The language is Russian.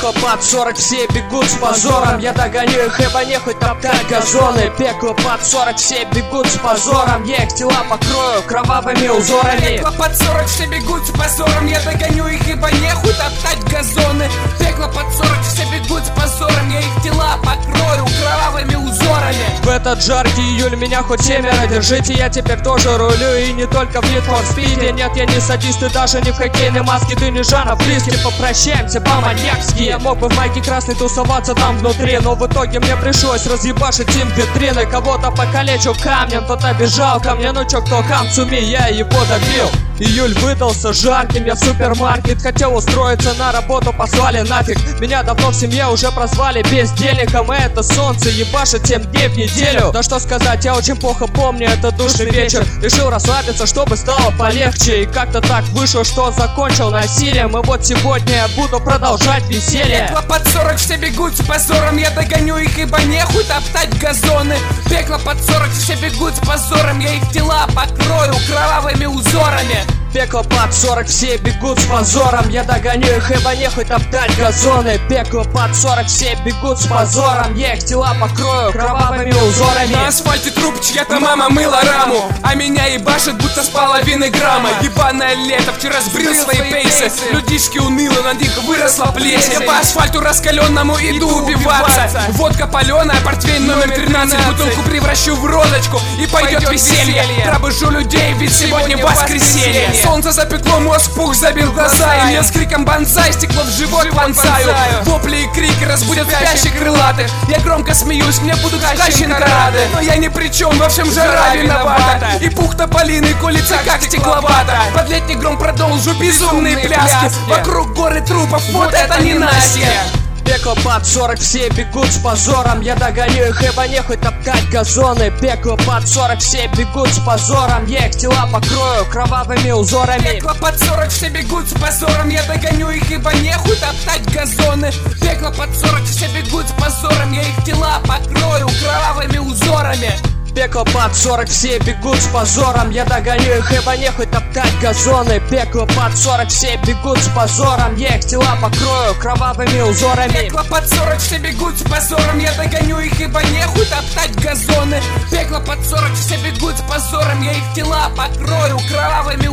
Пекло под 40, все бегут с позором. Я догоню их, ибо нехуй топтать газоны. Пекло под 40, все бегут с позором. Я их тела покрою кровавыми узорами. Пекло под 40, все бегут с позором. Я догоню их, ибо нехуй топтать газоны. Пекло под 40, все бегут с позором. Я их тела покрою кровавыми узорами. В этот жаркий июль меня хоть семеро держите. Я теперь тоже рулю и не только в Need for Speed. Нет, я не садист и даже не в хоккейной маске. Ты не Жанна близкий, попрощаемся по-маньякски. Я мог бы в майке красной тусоваться там внутри, но в итоге мне пришлось разъебашить им витрины. Кого-то покалечил камнем, кто-то бежал ко мне. Ну чё, кто Хамцуми, я его добил. Июль выдался жарким, я в супермаркет хотел устроиться на работу, послали нафиг. Меня давно в семье уже прозвали бездельником, и это солнце ебашит 7 дней в неделю. Да что сказать, я очень плохо помню этот душный вечер. Решил расслабиться, чтобы стало полегче. И как-то так вышло, что закончил насилием. И вот сегодня я буду продолжать веселье. Пекло под 40, все бегут с позором. Я догоню их, ибо нехуй топтать газоны. Пекло под 40, все бегут с позором. Я их тела покрою кровавыми узорами. Пекло под 40, все бегут с позором. Я догоню их, ибо нехуй топтать газоны. Пекло под 40, все бегут с позором. Я их тела покрою кровавыми узорами. На асфальте труп, чья-то мама мыла раму, а меня ебашит, будто с половины грамма. Ебаное лето, вчера сбрил свои пейсы. Людишки уныло, на них выросла плесень. Я по асфальту раскаленному иду убиваться. Водка паленая, портвейн номер 13. Бутылку превращу в розочку и пойдет веселье. Пробужу людей, ведь сегодня воскресенье. Солнце запекло, мозг пух, забил глаза. И мне с криком банзай стекло в живот вонзаю. Вопли и крики разбудят спящих крылатых. Я громко смеюсь, мне будут щенка рады. Но я ни при чем, во всем жара виновата. И пух тополиный колется, как стекловато. Под летний гром продолжу безумные пляски. Вокруг горы трупов, вот это не Настя. Пекло под 40, все бегут с позором. Я догоню их, ибо нехуй топтать газоны. Пекло под 40, все бегут с позором. Я их тела покрою кровавыми узорами. Пекло под 40, все бегут с позором. Я догоню их, ибо нехуй топтать газоны. Пекло под 40, все бегут с позором. Я их тела покрою кровавыми узорами. Пекло под 40, все бегут с позором. Я догоню их, ибо нехуй топтать газоны. Пекло под 40, все бегут с позором. Я их тела покрою кровавыми узорами. Пекло под 40, все бегут с позором. Я догоню их, ибо нехуй топтать газоны. Пекло под 40, все бегут с позором. Я их тела покрою кровавыми